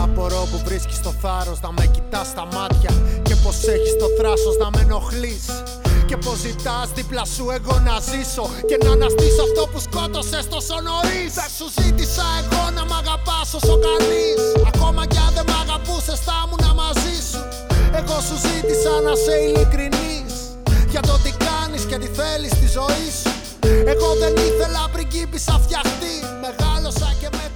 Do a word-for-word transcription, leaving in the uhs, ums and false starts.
Απορώ που βρίσκεις το θάρρος να με κοιτάς στα μάτια και πως έχεις το θράσος να με ενοχλείς και πως ζητάς δίπλα σου εγώ να ζήσω και να αναστήσω αυτό που σκότωσες τόσο νωρίς. Δεν σου ζήτησα εγώ να μ' αγαπάς όσο κανείς, ακόμα κι αν δεν μ' αγαπούσες θα ήμουνα μαζί σου. Εγώ σου ζήτησα να σε ειλικρινής για το τι κάνεις και τι θέλεις στη ζωή σου. Εγώ δεν ήθελα πριγκίπισσα φτιαχτή, μεγάλωσα και με